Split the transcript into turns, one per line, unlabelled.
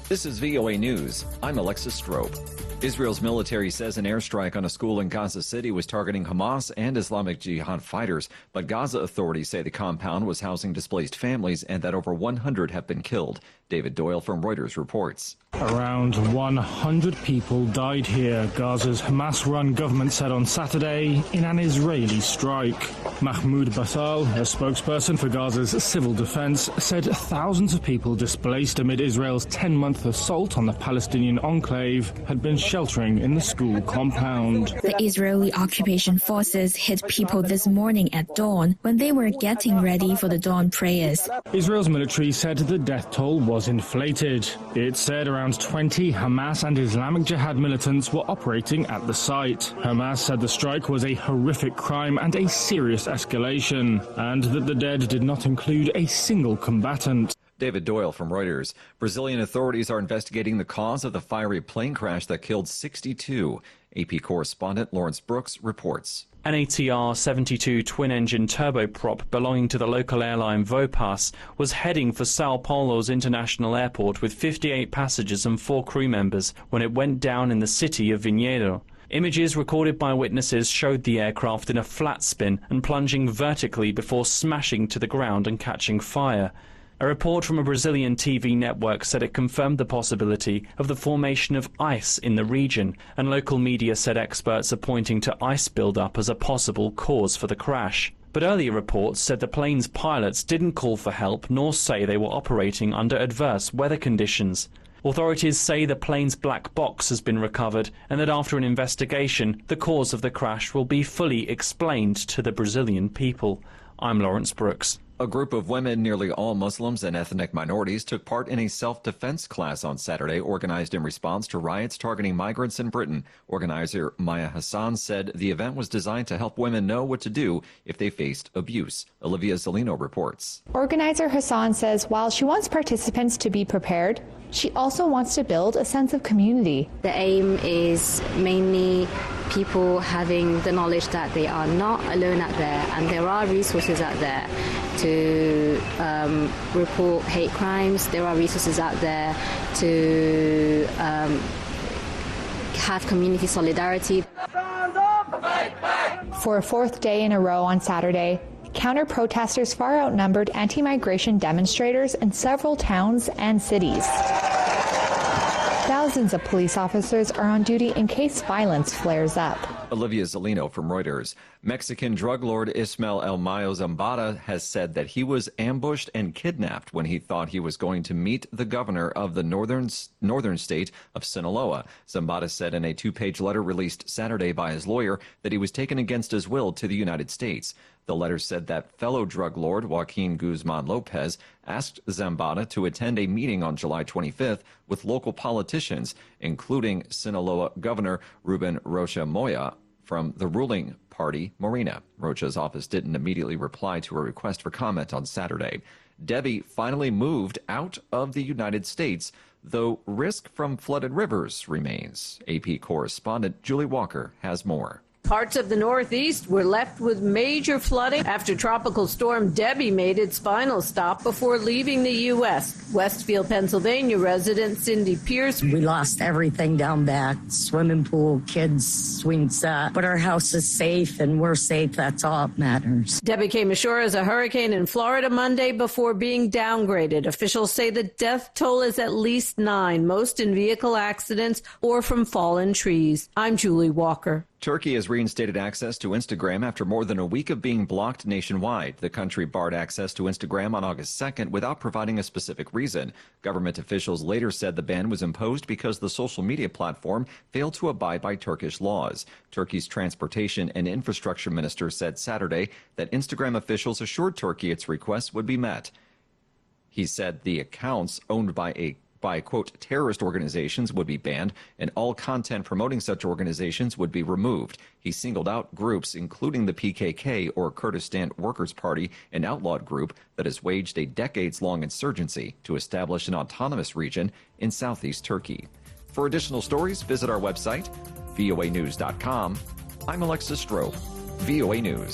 This is VOA News. I'm Alexis Strope. Israel's military says an airstrike on a school in Gaza City was targeting Hamas and Islamic Jihad fighters, but Gaza authorities say the compound was housing displaced families and that over 100 have been killed. David Doyle from Reuters reports.
Around 100 people died here, Gaza's Hamas-run government said on Saturday, in an Israeli strike. Mahmoud Basal, a spokesperson for Gaza's civil defense, said thousands of people displaced amid Israel's 10-month assault on the Palestinian enclave had been sheltering in the school compound.
The Israeli occupation forces hit people this morning at dawn when they were getting ready for the dawn prayers.
Israel's military said the death toll was inflated. It said around 20 Hamas and Islamic Jihad militants were operating at the site. Hamas said the strike was a horrific crime and a serious escalation, and that the dead did not include a single combatant.
David Doyle from Reuters. Brazilian authorities are investigating the cause of the fiery plane crash that killed 62. AP correspondent Lawrence Brooks reports.
An ATR 72 twin-engine turboprop belonging to the local airline Vopas was heading for Sao Paulo's international airport with 58 passengers and 4 crew members when it went down in the city of Vinhedo. Images recorded by witnesses showed the aircraft in a flat spin and plunging vertically before smashing to the ground and catching fire. A report from a Brazilian TV network said it confirmed the possibility of the formation of ice in the region, and local media said experts are pointing to ice buildup as a possible cause for the crash. But earlier reports said the plane's pilots didn't call for help nor say they were operating under adverse weather conditions. Authorities say the plane's black box has been recovered and that after an investigation, the cause of the crash will be fully explained to the Brazilian people. I'm Lawrence Brooks.
A group of women, nearly all Muslims and ethnic minorities, took part in a self-defense class on Saturday organized in response to riots targeting migrants in Britain. Organizer Maya Hassan said the event was designed to help women know what to do if they faced abuse. Olivia Zolino reports.
Organizer Hassan says while she wants participants to be prepared, she also wants to build a sense of community.
The aim is mainly people having the knowledge that they are not alone out there and there are resources out there to report hate crimes. There are resources out there to have community solidarity.
For a 4th day in a row on Saturday, counter-protesters far outnumbered anti-migration demonstrators in several towns and cities. Thousands of police officers are on duty in case violence flares up.
Olivia Zolino from Reuters. Mexican drug lord Ismael El Mayo Zambada has said that he was ambushed and kidnapped when he thought he was going to meet the governor of the northern state of Sinaloa. Zambada said in a 2-page letter released Saturday by his lawyer that he was taken against his will to the United States. The letter said that fellow drug lord Joaquin Guzman Lopez asked Zambada to attend a meeting on July 25th with local politicians, including Sinaloa Governor Ruben Rocha Moya from the ruling party, Morena. Rocha's office didn't immediately reply to a request for comment on Saturday. Debbie finally moved out of the United States, though risk from flooded rivers remains. AP correspondent Julie Walker has more.
Parts of the Northeast were left with major flooding after Tropical Storm Debbie made its final stop before leaving the U.S. Westfield, Pennsylvania resident Cindy Pierce.
We lost everything down back, swimming pool, kids, swing set, but our house is safe and we're safe. That's all that matters.
Debbie came ashore as a hurricane in Florida Monday before being downgraded. Officials say the death toll is at least 9, most in vehicle accidents or from fallen trees. I'm Julie Walker.
Turkey has reinstated access to Instagram after more than a week of being blocked nationwide. The country barred access to Instagram on August 2nd without providing a specific reason. Government officials later said the ban was imposed because the social media platform failed to abide by Turkish laws. Turkey's transportation and infrastructure minister said Saturday that Instagram officials assured Turkey its requests would be met. He said the accounts owned by quote, terrorist organizations would be banned and all content promoting such organizations would be removed. He singled out groups including the PKK or Kurdistan Workers' Party, an outlawed group that has waged a decades-long insurgency to establish an autonomous region in southeast Turkey. For additional stories, visit our website, voanews.com. I'm Alexis Strope, VOA News.